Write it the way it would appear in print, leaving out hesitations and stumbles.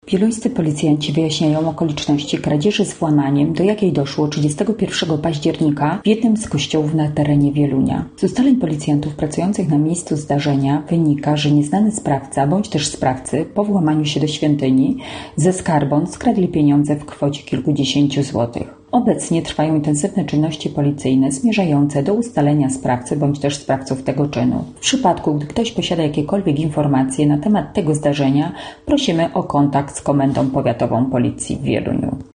Wieluńscy policjanci wyjaśniają okoliczności kradzieży z włamaniem, do jakiej doszło 31 października w jednym z kościołów na terenie Wielunia. Z ustaleń policjantów pracujących na miejscu zdarzenia wynika, że nieznany sprawca bądź też sprawcy po włamaniu się do świątyni ze skarbon skradli pieniądze w kwocie kilkudziesięciu złotych. Obecnie trwają intensywne czynności policyjne zmierzające do ustalenia sprawcy bądź też sprawców tego czynu. W przypadku, gdy ktoś posiada jakiekolwiek informacje na temat tego zdarzenia, prosimy o kontakt z Komendą Powiatową Policji w Wieluniu.